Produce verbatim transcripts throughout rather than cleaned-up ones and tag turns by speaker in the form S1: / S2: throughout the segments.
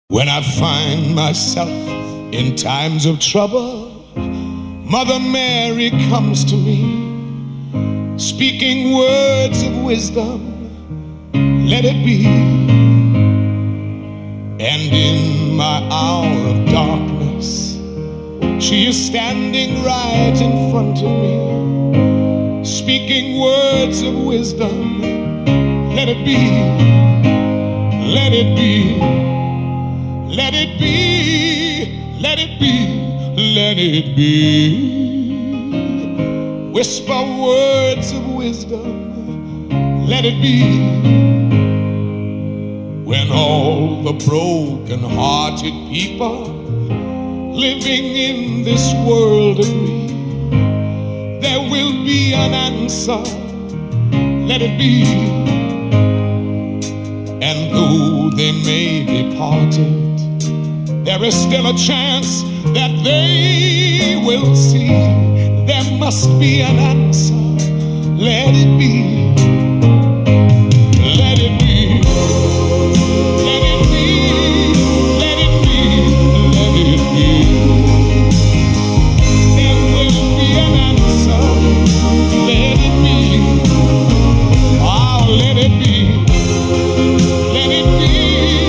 S1: When I find myself in times of trouble, Mother Mary comes to me, speaking words of wisdom, let it be. And in my hour of darkness, she is standing right in front of me, speaking words of wisdom, let it be, let it be. Let it be, let it be, let it be. Whisper words of wisdom, let it be. When all the broken-hearted people living in this world agree, there will be an answer, let it be. And though they may be parted, there is still a chance that they will see. There must be an answer. Let it be. Let it be. Let it be. Let it be. Let it be. There will be an answer. Let it be. Oh, let it be. Let it be.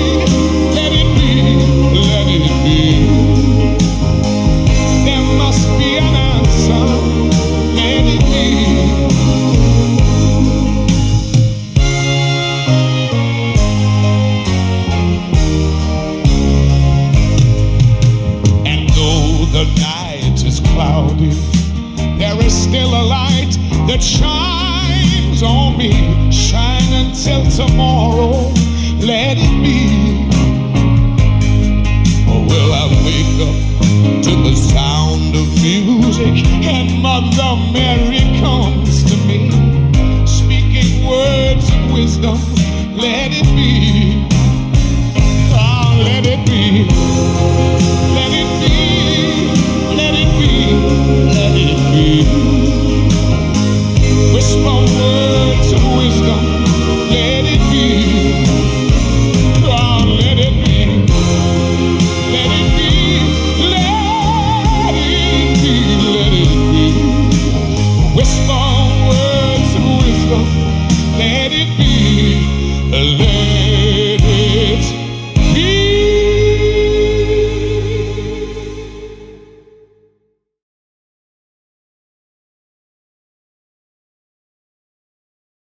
S1: There is still a light that shines on me. Shine until tomorrow, let it be. Or will I wake up to the sound of music and Mother Mary comes to me, speaking words of wisdom, let it be. Oh, let it be. Let it be. Let it be. Let it be. Whisper words of wisdom, let it be. Oh, let it be. Let it be. Let it be. Let it be. Whisper words of wisdom, let it be.